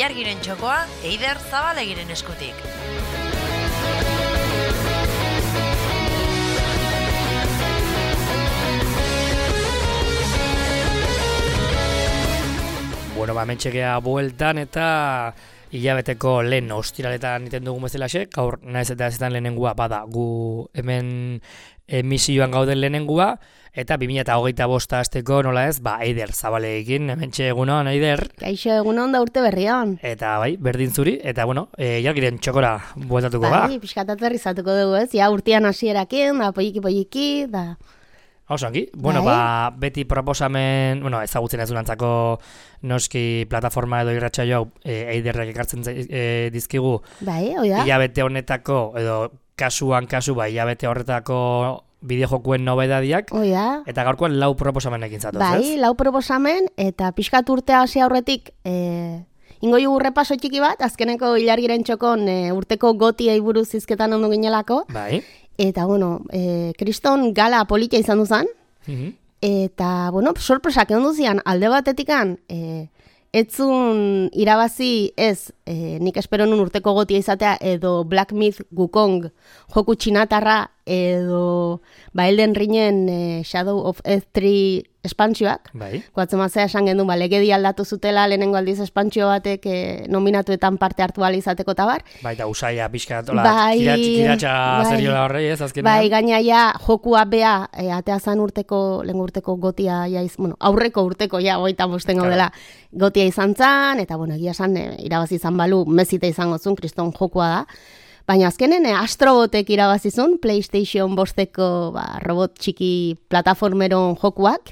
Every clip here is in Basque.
Ilargiren txokoa Eider Zabalegiren eskutik. Bueno, mentxekea bueltan eta hilabeteko lehen ostiraletan iten dugun bezalaxe, gaur naiz eta ez lehenengua bada gu hemen emisioan gauden lehenengua, eta 2025 hasteko nola ez, Eider Zabaleekin, hementxe egunon, Eider. Kaixo egunon da urte berrian. Eta berdin zuri, eta Ilargiren txokora bueltatuko ba. Pixkatat berrizatuko dugu ez, ja urtean hasierakin, da poiki, da... Osongi, beti proposamen, ezagutzen ez durantzako noski plataforma edo irratsaio Eiderrek ekartzen dizkigu. Bai, oida. Hilabete honetako, edo kasuan kasu, hilabete horretako bideojokuen nobedadiak. Oida. Eta gaurkoan 4 proposamenekin zatoz, ez? Bai, 4 proposamen, eta pixkat urtea hasi aurretik, ingo jugu repaso txiki bat, azkeneko Ilargiren txokon urteko gotiei buruz hizketan ondo ginelako. Bai. Eta, kriston gala politia izan duzan, eta, sorpresak egon duzian, alde batetikan, etzun irabazi ez, nik espero nun urteko gotia izatea, edo Black Myth Wukong joku txinatarra, edo Elden Ringen Shadow of Earth 3 espantzioak. Bai. Guatzen mazera esan gendun, legedi aldatu zutela lehenengo aldiz espantzio batek nominatuetan parte hartu izateko eta bar. Bai, eta usaia pixka, kiratxa zeriola horrei ez, azkenean. Bai, gaina jokua bea, ateazan lehen urteko gotia, aurreko urteko, 25 gaudela, gotia izan zan, eta egia esan, irabazi izan balu, mezite izango zuen, kriston jokua da. Baina azkenen Astrobotek irabazizun, PlayStation 5eko robot txiki plataformeron jokuak,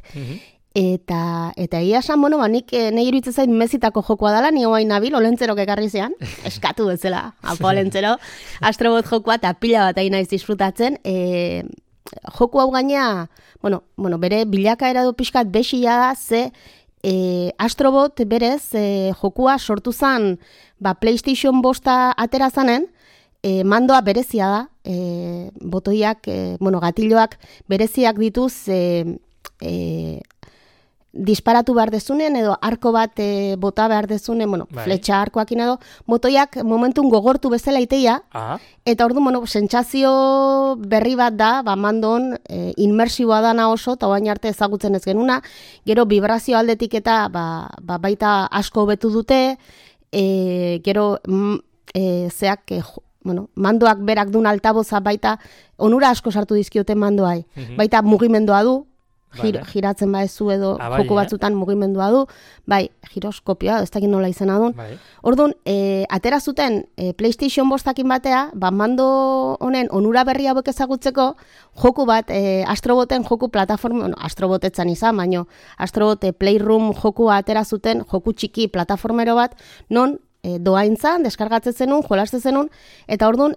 eta egia esan, nik nahi iruditzen zait mezitako jokua dela, ni hoain nabil, olentzerok ekarri zean, eskatu bezala, olentzero, Astrobot jokua eta pila bat naiz disfrutatzen, joku hau gaina, bere bilakaera du pixkat besila da, ze Astrobot berez jokua sortu zan PlayStation 5 atera zanen, mandoa berezia da, botoiak, gatilloak bereziak dituz disparatu behar dezunen, edo arko bat bota behar dezunen, fletxa arkoakin edo, botoiak momentun gogortu bezala iteia, eta ordu, sentsazio berri bat da, mandon, inmersiboa dana oso, eta oain arte ezagutzen ez genuna, gero vibrazio aldetik eta baita asko hobetu dute, gero zeak, mandoak berak duen altaboza baita onura asko sartu dizkioten mandoai. Baita mugimendua du, giratzen baezu edo joko batzutan mugimendua du, giroskopioa, ez dakit nola izena duen. Orduan, atera zuten PlayStation 5-akin batea, mando honen onura berri hauek ezagutzeko, joku bat, Astroboten joku plataforma, Astrobotetzan izan, baino Astrobot Playroom jokua atera zuten, joku txiki plataformero bat, non doaintzan, deskargatzen zenun, jolasten zenun, eta orduan,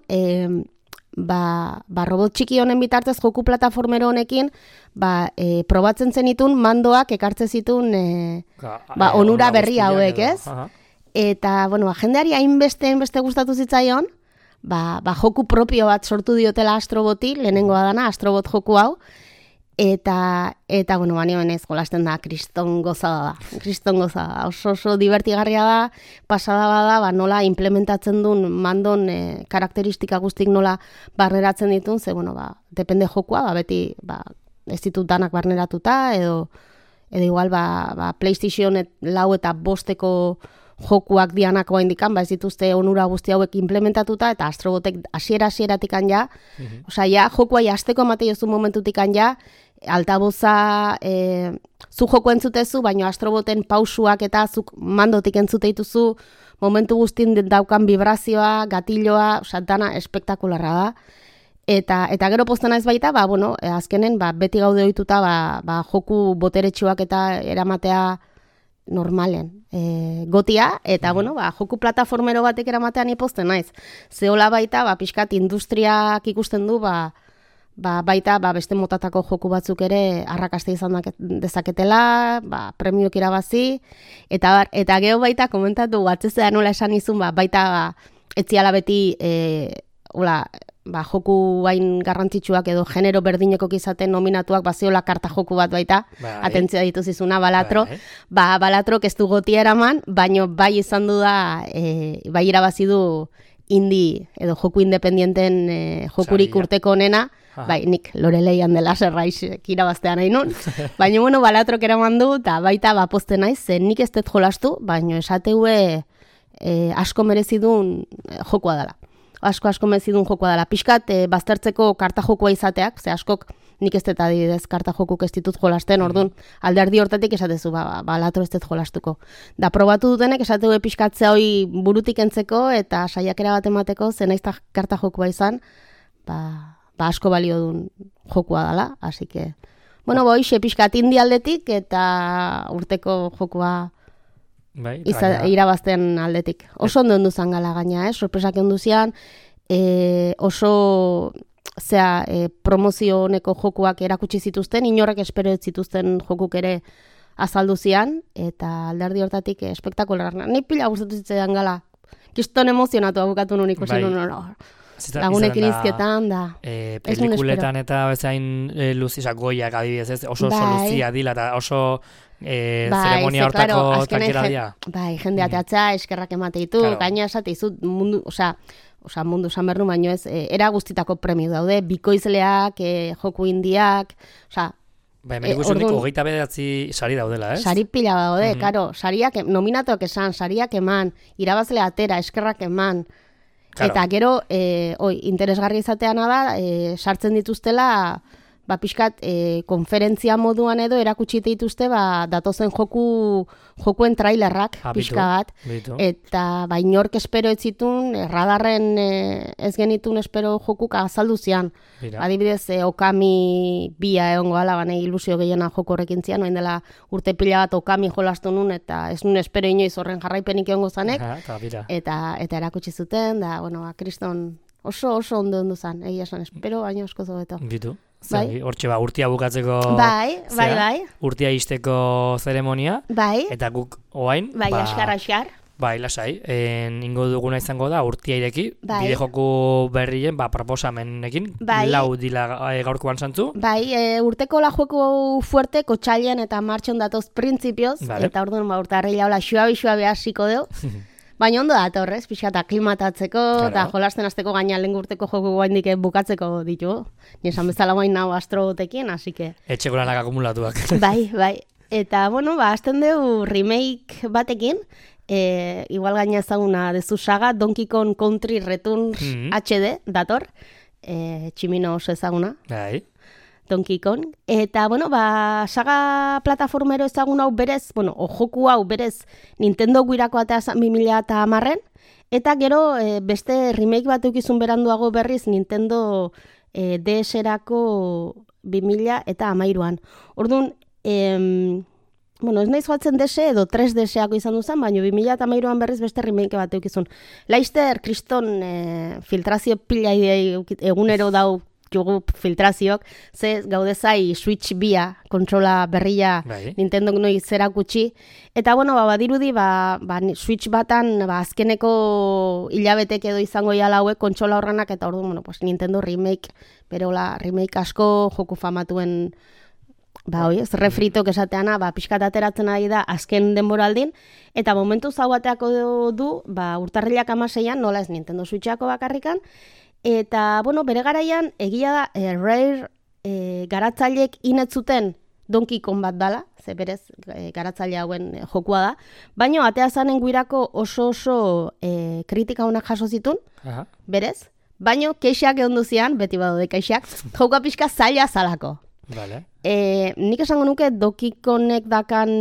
robot txiki honen bitartez joku plataformero honekin, probatzen zenitun, mandoak ekartzen zitun onura berri hauek, ez? Eta, jendeari hainbeste gustatu zitzaion, joku propio bat sortu diotela Astroboti, lehenengoa dana, Astrobot joku hau, eta banio benez jolasten da, kriston gozada da, oso divertigarria da, pasada bada, nola implementatzen duen mandon karakteristika guztik nola barneratzen ditun, ze, depende jokua, beti, ez ditut danak barneratuta, edo igual, PlayStation 4 eta 5eko jokuak dianako indikan, ez dituzte onura guzti hauek implementatuta, eta Astrobotek hasieratik ja, jokua jasteko emate jozu momentutik ja, altaboza zu joko entzutezu, baina Astroboten pausuak eta zuk mandotik entzute dituzu, momentu guztin daukan vibrazioa, gatilloa, dana espektakularra da. Eta gero posten naiz baita, azkenen beti gaude ohituta joku boteretsuak eta eramatea normalen gotia, eta joku plataformero batek eramatean iposten naiz. Zeola baita, pixkat industriak ikusten du, baita beste motatako joku batzuk ere arrakasta izan dezaketela, premiok irabazi, eta gero baita komentatu, batzezea nola esan izun, baita etziala beti joku hain garrantzitsuak edo genero berdineko izaten nominatuak baziola karta joku bat baita, atentzioa dituzizuna Balatro. Balatrok ez du gotia eraman, baino bai izan du da, bai irabazi du indie edo joku independienten jokurik urteko onena, bai, nik Loreleian dela zerraiz irabaztean nahi nun. Baina, bueno, Balatrok eraman du, eta baita poste naiz, nik ez dut jolastu, baina esateue asko merezidun jokua dela. Asko merezidun jokua dela. Piskat, baztertzeko karta jokua izateak, ze askok nik ez dut adibidez karta jokuk ez ditut jolasten, orduan alderdi hortatik esatezu, Balatro ez dut jolastuko. Da, probatu dutenek esateue piskatzea hoi burutik entzeko, eta saiakera bat emateko, zenaizta karta jokua izan, asko balio duen jokua dela, así que, bueno, hoxe pixkat indi aldetik eta urteko jokua irabazten aldetik. Oso ondo enduzan gala gaina, sorpresak enduzian, oso promozio honeko jokuak erakutsi zituzten, inorrek espero ez zituzten jokuk ere azaldu zian, eta alderdi hortatik espektakularna. Ni pila gustatu zitzaidan gala, kiston emozionatu abukatu nun ikusi nun lagunekin izketan, da. Pelikuletan eta bezain luzizak goiak adibidez, oso luzia dila eta oso zeremonia hortako tankera dira. Bai, jendea teatza eskerrak emate ditu, gaina esate izut mundu, mundu sanbernu baino ez, era guztitako premio daude, bikoizleak, joku indiak, Bai, hemen ikusten dik, 29 sari daudela, ez? Sari pila daude, karo, sariak, nominatuak esan, sariak eman, irabazle atera, eskerrak eman, eta gero, interesgarri izateana da, sartzen dituztela, pixkat, konferentzia moduan edo erakutsi dituzte, datozen jokuen trailerrak, pixka bat, eta inork espero ez zitun, radarren ez genitun espero jokuk azaldu zian. Adibidez, Okami bia egongo ala, ilusio gehiena joko horrekin zian, noin dela urte pila bat Okami jolastu nun, eta ez nun espero inoiz horren jarraipenik egongo zanek, eta erakutsi zuten, da, kriston oso ondo zan, egia esan, espero baino asko zobeto. Bitu. Hortxe urtia bukatzeko urtia izteko zeremonia, eta guk oain askar lasai, ingo duguna izango da urtia ireki, bide joku berrien proposamenekin, lau dila gaurkoan zantzu. Urteko la joku fuerte kotxailen eta martxon datoz printzipioz, eta orduan urtarrila hola xuabi hasiko deu. Baina ondo da, horrez, pixkat aklimatatzeko, eta jolasten azteko gaina lehen urteko joku guaindik bukatzeko ditu. Ni esan bezala guain nahu astrotekin, hasi que... Etxeko lanak akumulatuak. Bai. Eta, azten dugu remake batekin, igual gaina ezaguna dezu saga, Donkey Kong Country Returns HD dator, tximino oso ezaguna. Donkey Kong. Eta, saga plataformero ezagun hau berez, joku hau berez Nintendo guirako eta 2010-en, eta gero beste remake bat eukizun beranduago berriz Nintendo DS-erako 2013an. Orduan, ez naiz joatzen DS edo 3DS-ako izan duzan, baina 2013an berriz beste remake bat eukizun. Laizter, kriston filtrazio pila egunero dau filtrazioak, ze gaudezai Switch bia, kontrola berria Nintendo noi zerakutsi, eta badirudi Switch batan azkeneko hilabetek edo izango iala hauek kontrola horrenak, eta orduan Nintendo remake, berola remake asko joku famatuen refritok esateana, pixkat ateratzen ari da azken denboraldin, eta momentu zauateako du, urtarrilak 16an, nola ez Nintendo Switchako bakarrikan, eta, bere garaian, egia da, Rare garatzaileek inetzuten Donkey Kong bat dala, ze berez garatzaile hauen jokua da, baina atea zanen guirako oso kritika honak jaso zitun, berez, baina keixak egon duzian, beti badaude keixak, jokoa pixka zaila zalako. Nik esango nuke Donkey Kongek dakan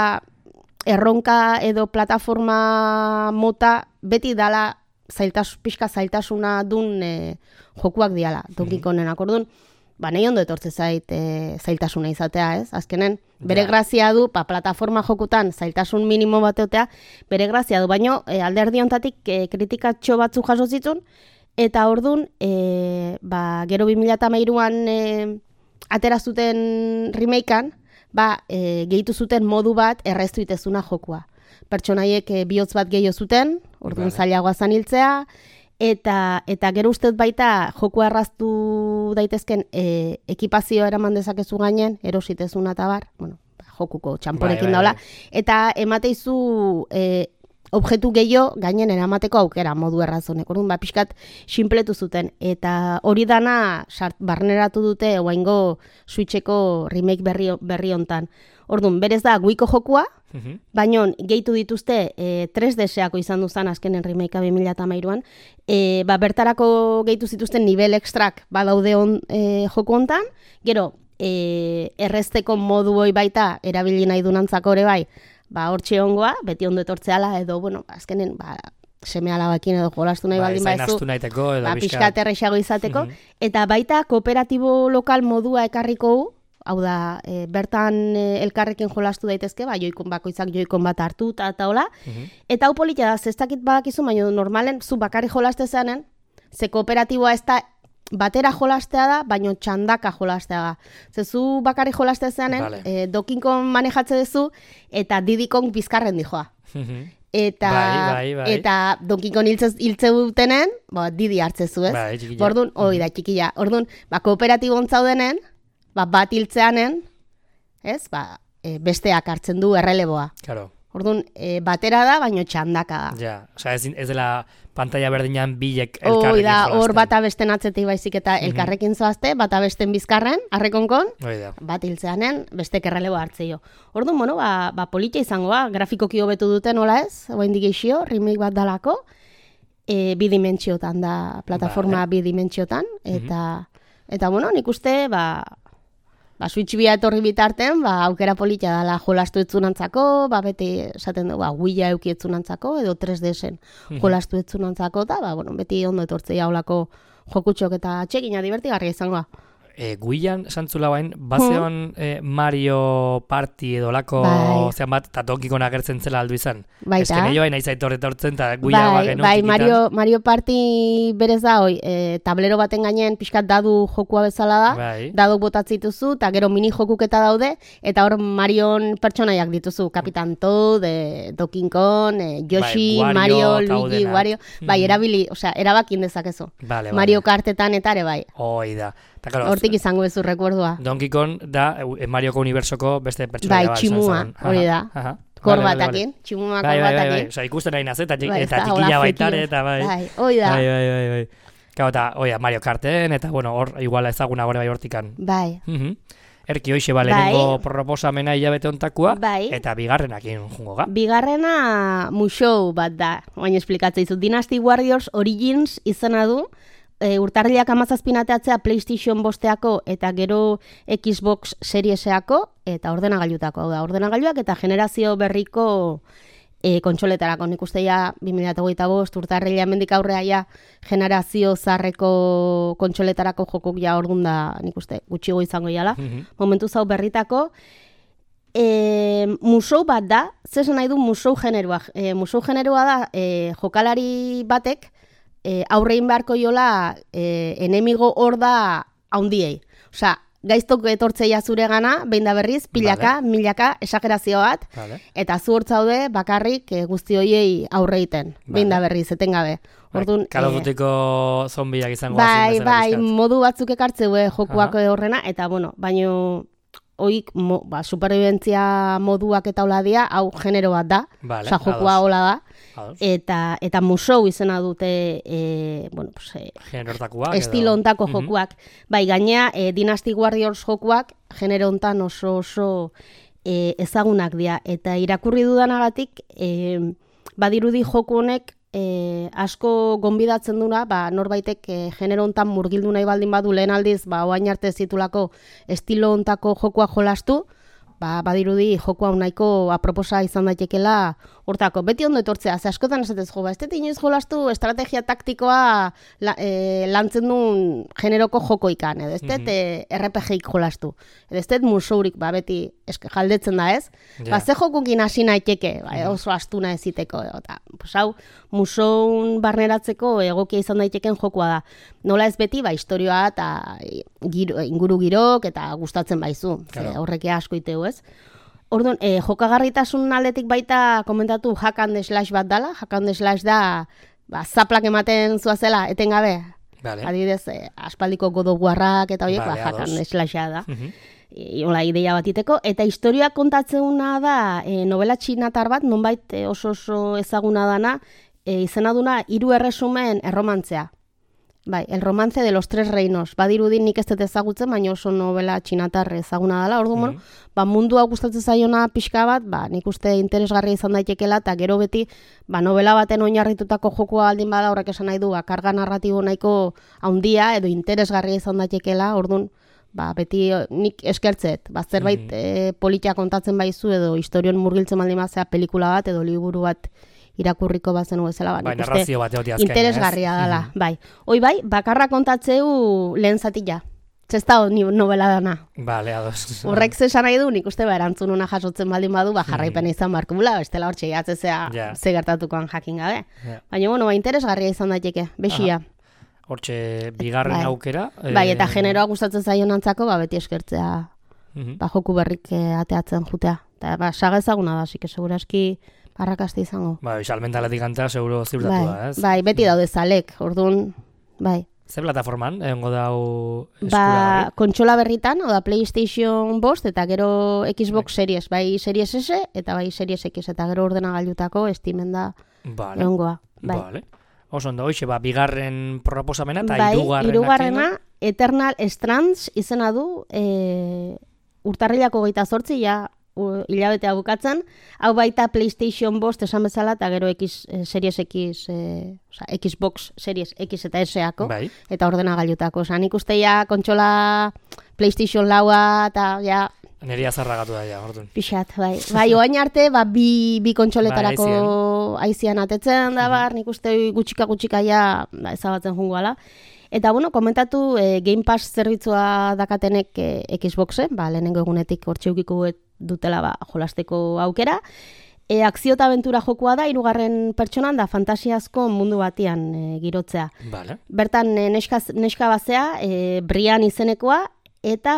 erronka edo plataforma mota beti dala pixka zailtasuna dun jokuak diala, Donkey Kongenak. Orduan, nahi ondo etortze zailtasuna izatea, ez? Azkenen, bere grazia du, plataforma jokutan zailtasun minimo bateotea, bere grazia du, baino alderdi hontatik kritikatxo batzu jaso zitun, eta orduan, gero 2013an aterazuten remakean, gehitu zuten modu bat erreztu itezuna jokua. Pertsonaiek bihotz bat gehiago zuten, orduan zailagoa zan hiltzea, Eta gero ustez baita joku erraztu daitezken ekipazioa eraman dezakezu gainen, erositezuna eta bar, bueno, jokuko txamporekin daula, eta emateizu objektu gehiago gainen eramateko aukera modu errazonek. Orduan, pixkat sinpletu zuten. Eta hori dana barneratu dute oaingo Switcheko remake berri hontan. Orduan, berez da guiko jokua, baina gehitu dituzte 3D-seako izan duzan azkenen remakea 2013an, bertarako gehitu zituzten nivel ekstrak badaude joku hontan, gero errezteko modu hoi baita erabili nahi dunantzako ere bai, hortxe ongoa, beti ondo etortzeala, edo, bueno, azkenen, seme alabakin edo jolastu nahi baldin baizu, pixkat errexago izateko, eta baita kooperatibo lokal modua ekarriko hau da, bertan elkarrekin jolastu daitezke, bakoitzak joikon bat hartu eta hola, eta hau politia da, zestakit badakizu, baina normalen, zu bakarri jolaste zeanen, ze kooperatiboa ez da batera jolastea da, baina txandaka jolastea da. Zezu bakarri jolaste zeanen, dokinkon manejatze duzu, eta didikon bizkarren dijoa. Eta dokinkon hiltze dutenen, didi hartzezu, ez? Orduan, hoi da, txikila. Orduan, kooperatibon zaudenen, bat hiltzeanen, ez? Besteak hartzen du erreleboa. Orduan, batera da, baina txandaka da. Ja, osea, ez dela pantalla berdinan bilek elkarrekin jolasten. Hor bata besten atzetik baizik eta elkarrekin zoazte, bata besten bizkarren, arrekonkon, bat hiltzeanen, bestek erreleboa hartzeio. Orduan, bueno, politia izangoa, grafikoki hobetu duten, hola ez? Oain digeixio, remake bat dalako, bidimentsiotan da, plataforma bidimentsiotan, eta bueno, nik uste, Switch bia etorri bitarten, aukera politia dala jolastu etzunantzako, beti esaten du, Wii-a euki etzunantzako, edo 3D-sen jolastu etzunantzako, eta beti ondo etortzea olako jokutxok eta txekina divertigarria izangoa. Wii-an santzula bain, bazeon Mario Party edo lako zean bat, eta Donkikon agertzen zela aldu izan. Baita. Esken ello baina izaitorre tortzen, eta Wii-a genuen txikitan. Mario Party berez da, tablero baten gainen pixkat dadu jokua bezala da, dadu botatzituzu, eta gero mini jokuketa daude, eta hor Marion pertsonaiak dituzu, Kapitan Toad, Donkey Kong, Yoshi, Mario, Luigi, Wario, erabili, erabakin dezakezu. Mario Kartetan eta ere bai. Hoi da. Hortik izango bezu rekuerdua. Donkey Kong da Marioko unibertsoko beste pertsonaia bat. Tximua, hori da. Korbatakin, tximua korbatakin. Osa, ikusten nahi nazet, eta txikila baitare, eta bai. Hoi da. Bai. Eta, Mario Karten, eta, hor, iguala ezaguna gore bai hortikan. Bai. Erki hoixe lehenengo proposamena hilabete ontakoa, eta bigarrenakin jungo ga. Bigarrena Musou bat da, baina esplikatzea izut. Dynasty Warriors Origins izena du, urtarriak 17 ateatzea PlayStation 5 eta gero Xbox Serieseako eta ordenagailutako. Hau da, ordenagailuak eta generazio berriko kontsoletarako. Nik uste ja 2025 urtarrilean mendik aurrea ja generazio zarreko kontsoletarako jokuk ja ordun da, nik uste gutxigo izango jala. Momentu zau berritako. Musou bat da, zesan nahi du musou generoa. Musou generoa da jokalari batek aurrein beharko jola enemigo hor da haundiei. Osa, gaiztok etortzeia zure gana, behin da berriz, pilaka, milaka, esagerazio bat, eta zu hortzaude bakarrik guzti hoiei aurreiten, behin da berriz, etengabe. Kalodutiko zombiak izango bai, modu batzuk ekartzeue jokuak horrena, eta baino oik superviventzia moduak eta hola dia, hau genero bat da, osa jokua hola da, eta Musou izena dute estilo ontako jokuak. Bai, gainea Dynasty Warriors jokuak genero ontan oso ezagunak dira, eta irakurri dudanagatik badirudi joku honek asko gonbidatzen duna, norbaitek genero hontan murgildu nahi baldin badu lehen aldiz, oain arte zitulako estilo hontako jokua jolastu, badirudi jokua nahiko aproposa izan daitekela hortako. Beti ondo etortzea, ze askotan esatez jo, ez dut inoiz jolastu estrategia taktikoa lantzen duen generoko jokoikan, edo ez dut RPG-ik jolastu, edo ez dut musourik, beti jaldetzen da ez, ze jokukin hasi naiteke, oso astuna eziteko, eta hau musoun barneratzeko egokia izan daiteken jokua da. Nola ez beti, historioa eta inguru girok eta gustatzen baizu, horrek asko iteu ez. Orduan, jokagarritasun aldetik baita komentatu hack and slash bat dala. Hack and slash da zaplak ematen zuazela, etengabe. Vale. Adibidez, aspaldiko godoguarrak eta horiek, jakan eslaxea da. Hola, ideia bat iteko. Eta historia kontatzeuna da, novela txinatar bat, nonbait oso ezaguna dana, izena duna 3 erresumen erromantzea. Bai, el romance de los 3 reinos. Badirudin nik ez dut ezagutzen, baina oso novela txinatar ezaguna dela. Orduan, mundua gustatzen zaiona pixka bat, nik uste interesgarria izan daitekela, eta gero beti, novela baten oinarritutako jokoa aldin bada, horrek esan nahi du, karga narratibo nahiko handia edo interesgarria izan daitekela. Orduan, beti nik eskertzet, zerbait politia kontatzen baizu edo historion murgiltzen baldin bazea pelikula bat edo liburu bat irakurriko bazen bezala, narrazio bat egote azken, interesgarria dela, bai. Hoi bai, bakarra kontatzeu lehen zatila. Zesta novela dana. Bale, ados. Horrek zesan nahi du, nik uste erantzun una jasotzen baldin badu, jarraipena izan barkumula, bestela hor txegatzea ze gertatukoan jakin gabe. Baina, interesgarria izan daiteke, bexia. Hortxe, bigarren aukera. Bai, eta generoa gustatzen zaion antzako, beti eskertzea, joku berrik ateatzen jutea. Eta, saga ezaguna da, asik, seguraski arrakasta izango. Salmentaletik ganta, seguro ziurtatu da, ez? Bai, beti daude zalek, orduan, bai. Ze plataforman, egongo dau eskura? Kontsola berritan, oda PlayStation 5, eta gero Xbox Series, bai Series S, eta bai Series X, eta gero ordenagailutako estimen da egongoa. Vale. Oso ondo, hoxe, bigarren proposamena eta hirugarrena Eternal Strands izena du, urtarrilako 28, hilabetea bukatzen, hau baita PlayStation 5 esan bezala, eta gero Series X, Xbox Series X eta S-ako, eta ordenagailutako. Nik uste kontsola PlayStation laua, eta Neri azarragatu da, orduan. Pixat, bai. Oain arte, bi kontsoletarako aizian atetzen da, nik uste gutxika ezabatzen jungoala. Eta, komentatu Game Pass zerbitzua dakatenek Xboxe, lehenengo egunetik hortxeukiko dutela jolasteko aukera. Akzio eta abentura jokoa da, 3. pertsonan da fantasiazko mundu batian girotzea. Bertan neska bazea, Brian izenekoa, eta,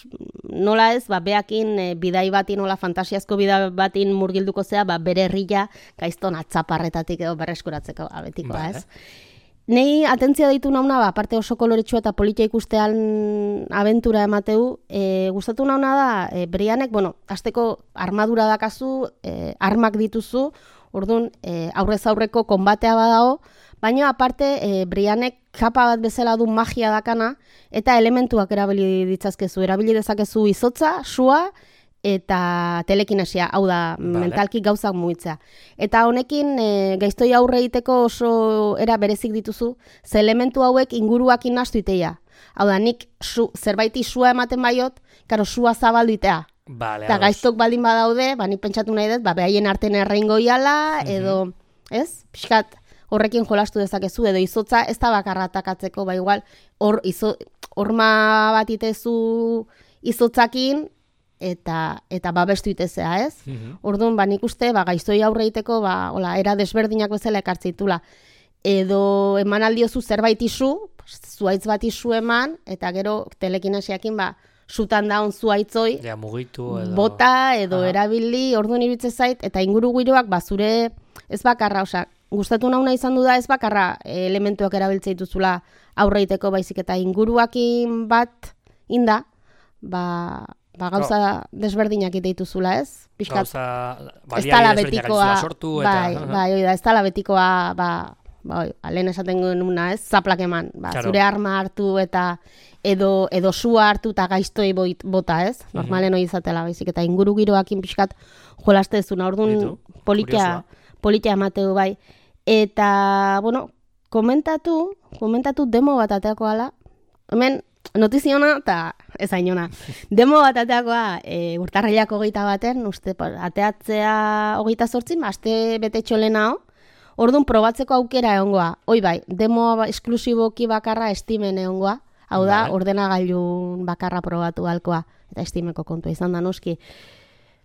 nola ez, beakin bidai batin, nola fantasiazko bidai batin murgilduko zea, bere herria gaizton atzaparretatik edo berreskuratzeko abetikoa, ez? Nei atentzia deitu nauna, aparte oso koloretsua eta politia ikustean abentura emateu, gustatu nauna da, Brianek, azteko armadura dakazu, armak dituzu, orduan aurrez aurreko konbatea badao, baina aparte Brianek kapa bat bezala du magia dakana, eta elementuak erabili ditzazkezu, erabili dezakezu izotza, sua, eta telekinesia, hau da, mentalki gauzak mugitzea. Eta honekin, gaiztoi aurre egiteko oso era berezik dituzu, ze elementu hauek inguruak inastu iteia. Hau da, nik zerbaiti sua ematen baiot, karo, sua zabaldu itea. Eta gaiztok baldin badaude, nik pentsatu nahi dut, behaien arten erreingo iala, edo, ez? Piskat, horrekin jolastu dezakezu, edo izotza ez da bakarra atakatzeko, igual, horma bat itezu izotzakin, eta babestu itezea, ez? Orduan, nik uste, gaiztoi aurre egiteko, era desberdinak bezala ekartzeitula. Edo eman aldiozu zerbait isu, zuaitz bat isu eman, eta gero telekinesiakin, sutan daun zuaitzoi, bota, edo erabili, orduan iruditzen zait, eta inguru giroak, zure ez bakarra, gustatu nauna izan du da ez bakarra elementuak erabiltzea dituzula aurre egiteko baizik, eta inguruakin bat inda, gauza desberdinak dituzula, ez? Gauza baliari desberdinak sortu, eta... ez tala betikoa, lehen esaten genuna, ez? Zaplak eman, zure arma hartu eta edo sua hartu eta gaiztoi bota, ez? Normalen hori izatela, baizik, eta inguru giroakin pixkat jolaste ezuna, orduan politia emateu, bai. Eta, komentatu demo bat ateako ala, hemen, notiziona eta ez ainona. Demo bat ateakoa urtarrilak 21, uste ateatzea 28, aste bete txolenao, orduan probatzeko aukera egongoa. Hoi bai, demo esklusiboki bakarra Steamen egongoa, hau da, ordenagailun bakarra probatu halkoa, eta Steameko kontua izan da noski.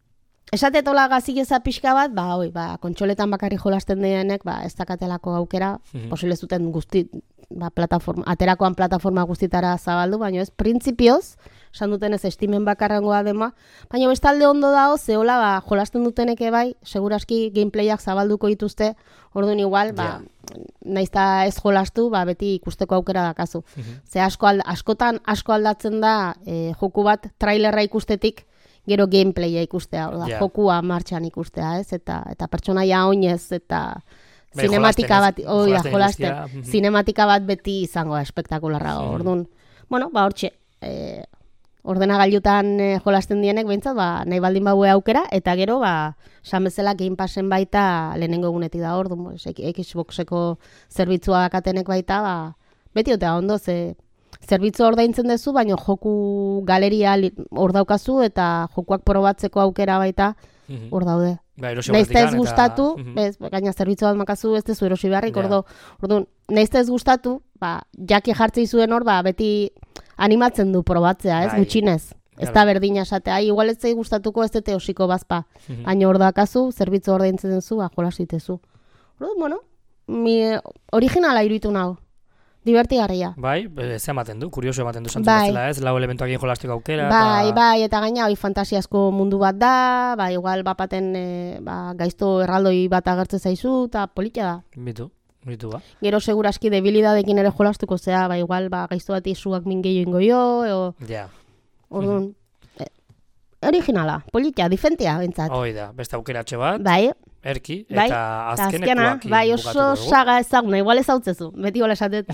esatetola gazigeza pixka bat, kontsoletan bakarri jolasten dienek, ez dakatelako aukera, posible zuten guzti, aterakoan plataforma guztitara zabaldu, baina ez, printzipioz, esan duten ez estimen bakarrangoa dema, baina bestalde ondo dao, zehola jolasten duteneke bai, seguraski gameplayak zabalduko dituzte, orduan igual, naizta ez jolastu, beti ikusteko aukera dakazu. Ze askotan asko aldatzen da joku bat trailerra ikustetik, gero gameplaya ikustea, jokua martxan ikustea, ez? Eta pertsonaia oinez, eta zinematika bat, jolasten, zinematika bat beti izango espektakularra, orduan. Bueno, hortxe, ordenagailutan jolasten dienek behintzat, nahi baldin baue aukera, eta gero, esan bezala Game Passen baita lehenengo egunetik da orduan, Xboxeko zerbitzua dakatenek baita, beti otea ondo, zerbitzu ordaintzen duzu, baina joku galeria hor daukazu, eta jokuak probatzeko aukera baita hor daude. Naizta ez gustatu, gaina zerbitzu bat makazu ez dezu erosi beharrik, orduan, naizta ez gustatu, jaki jartzei zuen hor, beti animatzen du probatzea, ez, gutxinez. Ez da berdina esatea, igual ez zei gustatuko ez dute osiko bazpa, baina hor dakazu, zerbitzu ordaintzen duzu, jolasitezu. Orduan, originala iruditu nago. Divertigarria. Bai, ez ematen du, kurioso ematen du santu bezala, ez? Lau elementuak egin jolasteko aukera. Bai, eta gaina, fantasiazko mundu bat da, igual bapaten gaizto erraldoi bat agertze zaizu, eta politia da. Bitu ba. Gero seguraski debilidadekin ere jolastuko zea, igual gaizto bat izuak min gehiago ingo jo, orduan, originala, politia, difentia, bentsat. Hoi da, beste aukeratxe bat. Bai. Erki, eta azkenekoak oso saga ezaguna, igual ez hautzezu, beti hola esatet.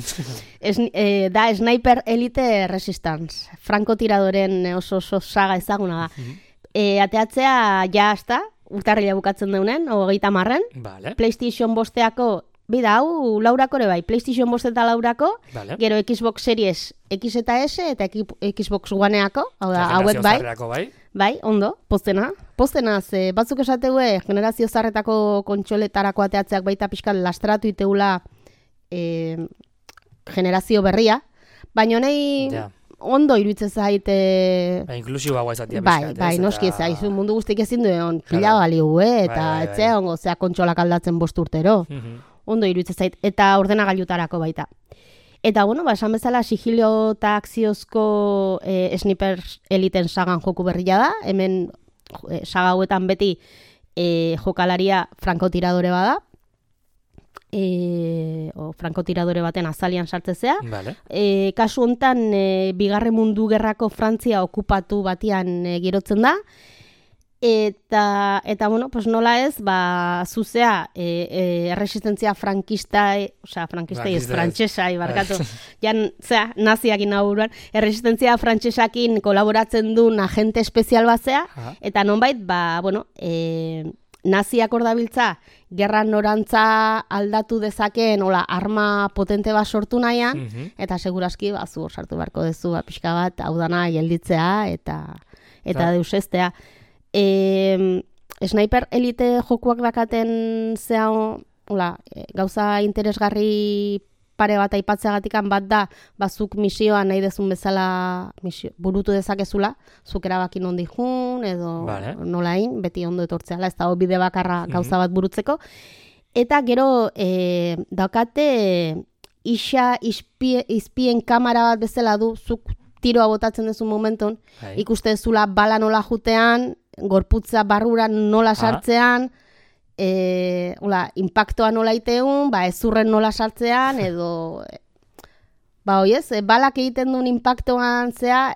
Da Sniper Elite Resistance, frankotiradoren oso saga ezaguna da. Ateatzea hasta, urtarrila bukatzen deunen, 30. PlayStation bosteako, bida hau laurakore bai, PlayStation bost eta laurako, gero Xbox Series X eta S, eta Xbox Oneako, hau da, hauek bai. Bai, ondo, poztena, ze batzuk esategue generazio zarretako kontsoletarako ateatzeak baita pixkat lastratu iteula generazio berria, baina nahi ondo iruditzen zaite... Inklusiba guai zatia pixkat. Bai, noski zaizu, mundu guztik ezin duen pila baliu, eta etzea ongo, zea kontsolak aldatzen 5 urtero. Ondo iruditzen zait, eta ordenagailutarako baita. Eta, esan bezala, sigilo eta akziozko Sniper Eliten sagan joku berria da. Hemen saga hauetan beti jokalaria frankotiradore bada. Frankotiradore baten azalian sartzezea. Kasu hontan, Bigarren Mundu Gerrako Frantzia okupatu batian girotzen da. Eta nola ez, zuzea, erresistentzia frankistai, ez, frantsesai, barkatu, naziakin naburuan, erresistentzia frantsesakin kolaboratzen duen agente espezial batzea, eta nonbait, naziak hor dabiltza, gerra norantza aldatu dezakeen, arma potente bat sortu nahian, eta seguraski, zu hor sartu beharko dezu, pixka bat, hau dana gelditzea, eta deusestea. Sniper Elite jokuak dakaten gauza interesgarri pare bat aipatzeagatikan bat da, zuk misioa nahi dezun bezala burutu dezakezula, zuk erabakin ondi jun, edo nolain, beti ondo etortzeala, ez da bide bakarra gauza bat burutzeko. Eta gero daukate izpien kamera bat bezala du, zuk tiroa botatzen dezun momenton, ikuste dezula bala nola jutean, gorputza barrura nola sartzean, impactoa nola iteun, ezurren nola sartzean, edo balak egiten duen impactoan zea,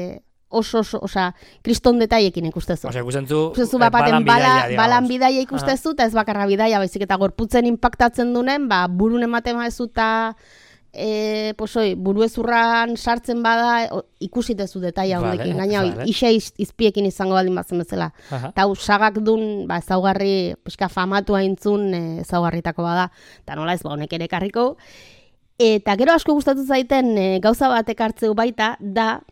kriston detaiekin ikustezu. Ikustezu balan bidaia ikustezu, eta ez bakarra bidaia, baizik eta gorputzen impactatzen dunen, burun ematen maezu eta buru ezurran sartzen bada ikusitezu detaia hondekin, gaina isa izpiekin izango baldin batzen bezala. Eta sagak dun ezaugarri pixka famatu haintzun ezaugarritako bada, eta nola ez honek ere karriko. Eta gero asko gustatu zaiten gauza bat ekartzeu baita da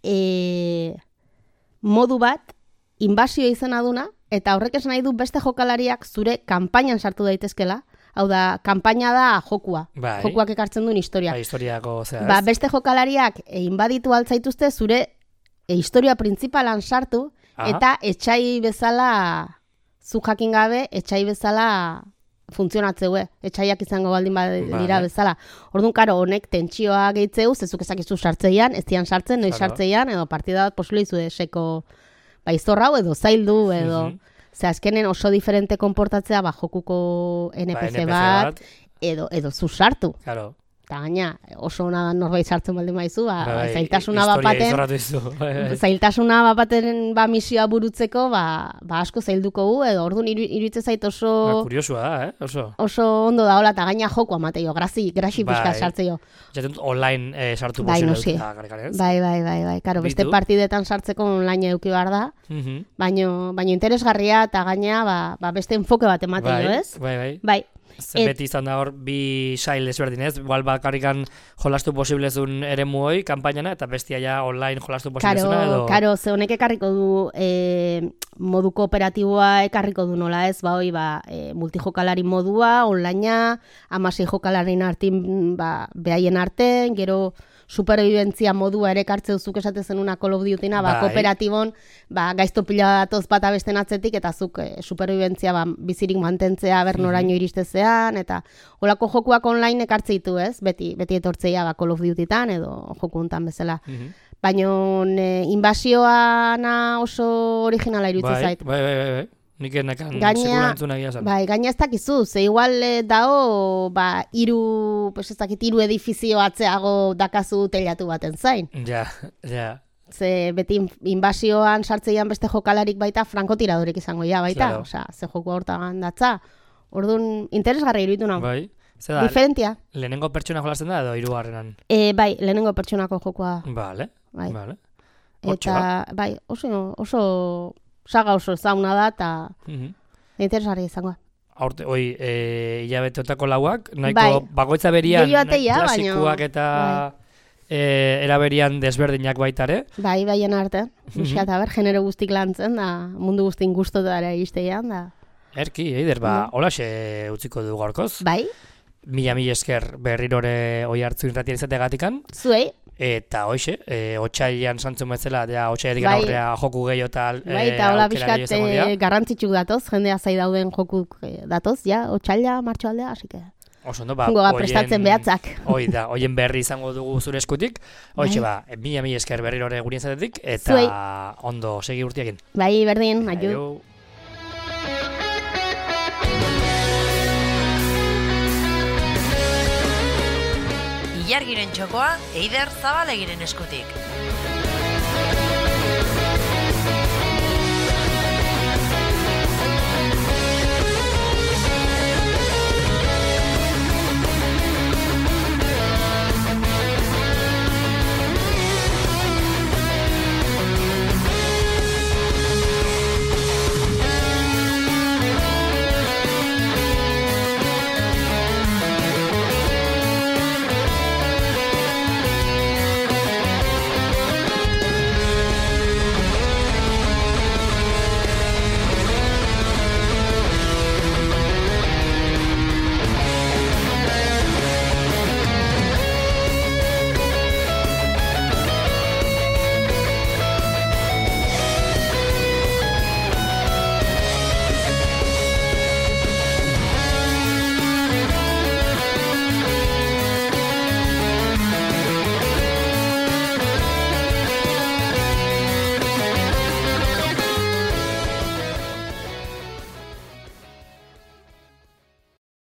modu bat inbazio izena duna, eta horrek esan nahi du beste jokalariak zure kanpainan sartu daitezkela. Hau da, kanpaina da jokua. Jokuak ekartzen duen historia. Historiako, zera. Beste jokalariak inbaditu altzaituzte zure historia printzipalan sartu, eta etxai bezala, zu jakin gabe, etxai bezala funtzionatzeue, etxaiak izango baldin dira bezala. Orduan, karo, honek tentsioa gehitzeu, zezuk ezakizu sartzeian, ez dian sartzen, noiz sartzeian, edo partida bat posible izu seko izorrau, edo zaildu, edo... Ze azkenen oso diferente konportatzea, jokuko NPC bat, edo zu sartu. Claro. Eta gaina, oso ona norbait sartzen baldin maizu, zailtasuna bapaten misioa burutzeko, asko zailduko gu, edo orduan iruditzen zait oso... Kuriosua da, oso. Oso ondo daola, eta gaina joko amateio, grasi pixka sartzeio. Jaten online sartu posible. Bai, karo, beste partidetan sartzeko online eduki behar da, baino interesgarria, eta gaina, beste enfoke bat emateio, ez? Bai. Beti izan da hor, bi sail ezberdin ez, igual bakarrikan jolastu posiblezun ere muoi, kampainana, eta bestia ja online jolastu posiblezuna edo... Karo, ze honek ekarriko du modu kooperatiboa ekarriko du nola ez, multijokalari modua, onlinea, 16 jokalarin artin, behaien arten, gero superviventzia modua ere kartzeu zuk esate zenuna Call of Dutyna, kooperatibon, gaizto pila datoz bata besten atzetik, eta zuk superviventzia bizirik mantentzea bernoraino iristezean, eta holako jokuak online ekartze ditu, ez? Beti etortzeia Call of Dutytan edo joku hontan bezala. Baina invasioana oso originala iruditzen zait. Bai. Nik enekan sekula entzuna gira zen. Bai, gaina ez dakizu, ze igual dao, hiru edifizio atzeago dakazu telatu baten zain. Ja. Ze beti invasioan sartzeian beste jokalarik baita frankotiradorik izango baita. Claro. Osea, ze joku hortan datza. Orduan, interesgarri iruditu nahu. Bai. Diferentia. Lehenengo pertsona jolasten da edo hirugarrenan? Bai, lehenengo pertsonako jokoa. Vale. Eta, bai, oso saga oso zauna da, eta interesgarri izango. Aurte, hilabetotako lauak, nahiko bagoitza berian klasikoak eta eraberian desberdinak baitare. Bai, baien arte. Eta genero guztik lantzen da, mundu guztin guztotara izteian da. Erki, Eider, holaxe utziko du gaurkoz. Bai. Mila esker berrirore oi hartzu irratien izategatikan. Zuei. Eta hoxe, otxailan santzun bezala, otxailetik aurrea joku gehiago eta eta hola bizkat garrantzitsuk datoz, jendea zai dauden jokuk datoz, otxaila martxoaldea, así que... Oso ondo, prestatzen behatzak. Hoien berri izango dugu zure eskutik. Hoxe, mila esker berrirore gurien zatetik, eta ondo segi urtiakin. Bai, berdin, aio. Ilargiren txokoa, Eider Zabalegiren eskutik.